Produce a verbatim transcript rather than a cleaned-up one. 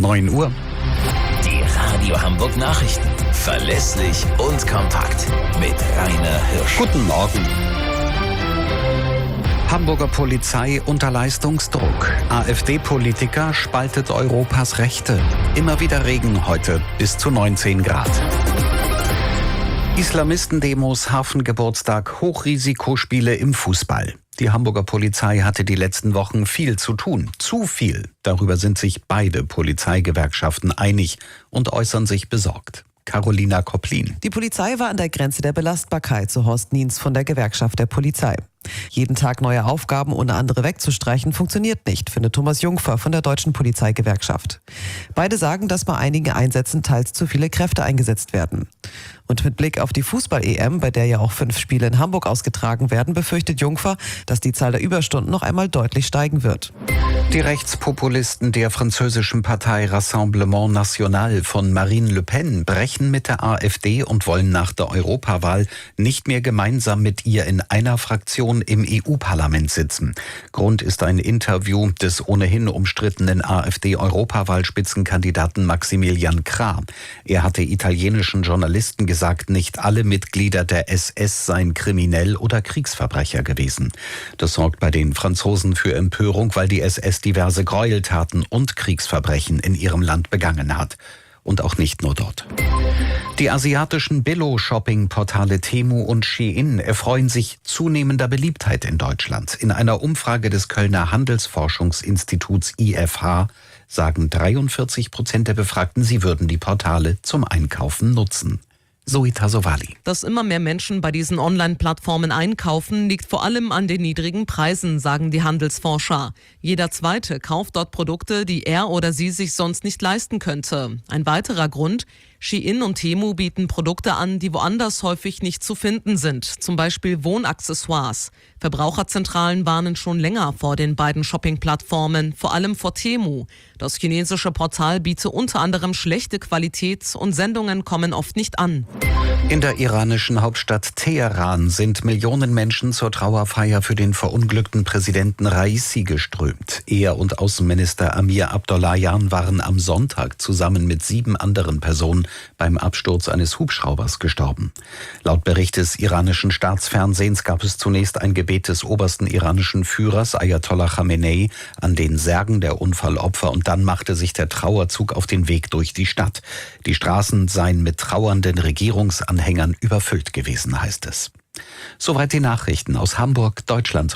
neun Uhr. Die Radio Hamburg Nachrichten. Verlässlich und kompakt. Mit Rainer Hirsch. Guten Morgen. Hamburger Polizei unter Leistungsdruck. AfD-Politiker spaltet Europas Rechte. Immer wieder Regen heute bis zu neunzehn Grad. Islamistendemos, Hafengeburtstag, Hochrisikospiele im Fußball. Die Hamburger Polizei hatte die letzten Wochen viel zu tun. Zu viel. Darüber sind sich beide Polizeigewerkschaften einig und äußern sich besorgt. Carolina Kopplin. Die Polizei war an der Grenze der Belastbarkeit, so Horst Niens von der Gewerkschaft der Polizei. Jeden Tag neue Aufgaben ohne andere wegzustreichen, funktioniert nicht, findet Thomas Jungfer von der Deutschen Polizeigewerkschaft. Beide sagen, dass bei einigen Einsätzen teils zu viele Kräfte eingesetzt werden. Und mit Blick auf die Fußball-E M, bei der ja auch fünf Spiele in Hamburg ausgetragen werden, befürchtet Jungfer, dass die Zahl der Überstunden noch einmal deutlich steigen wird. Die Rechtspopulisten der französischen Partei Rassemblement National von Marine Le Pen brechen mit der AfD und wollen nach der Europawahl nicht mehr gemeinsam mit ihr in einer Fraktion im E U-Parlament sitzen. Grund ist ein Interview des ohnehin umstrittenen AfD-Europawahlspitzenkandidaten Maximilian Krah. Er hatte italienischen Journalisten gesagt, nicht alle Mitglieder der S S seien kriminell oder Kriegsverbrecher gewesen. Das sorgt bei den Franzosen für Empörung, weil die S S diverse Gräueltaten und Kriegsverbrechen in ihrem Land begangen hat. Und auch nicht nur dort. Die asiatischen Billo-Shopping-Portale Temu und Shein erfreuen sich zunehmender Beliebtheit in Deutschland. In einer Umfrage des Kölner Handelsforschungsinstituts I F H sagen dreiundvierzig Prozent der Befragten, sie würden die Portale zum Einkaufen nutzen. Zoe Tasovali. Dass immer mehr Menschen bei diesen Online-Plattformen einkaufen, liegt vor allem an den niedrigen Preisen, sagen die Handelsforscher. Jeder Zweite kauft dort Produkte, die er oder sie sich sonst nicht leisten könnte. Ein weiterer Grund: Shein und Temu bieten Produkte an, die woanders häufig nicht zu finden sind, zum Beispiel Wohnaccessoires. Verbraucherzentralen warnen schon länger vor den beiden Shopping-Plattformen, vor allem vor Temu. Das chinesische Portal biete unter anderem schlechte Qualität und Sendungen kommen oft nicht an. In der iranischen Hauptstadt Teheran sind Millionen Menschen zur Trauerfeier für den verunglückten Präsidenten Raisi geströmt. Er und Außenminister Amir Abdollahian waren am Sonntag zusammen mit sieben anderen Personen beim Absturz eines Hubschraubers gestorben. Laut Bericht des iranischen Staatsfernsehens gab es zunächst ein Gebet des obersten iranischen Führers Ayatollah Khamenei an den Särgen der Unfallopfer und dann machte sich der Trauerzug auf den Weg durch die Stadt. Die Straßen seien mit trauernden Regierungsanhängern überfüllt gewesen, heißt es. Soweit die Nachrichten aus Hamburg, Deutschland.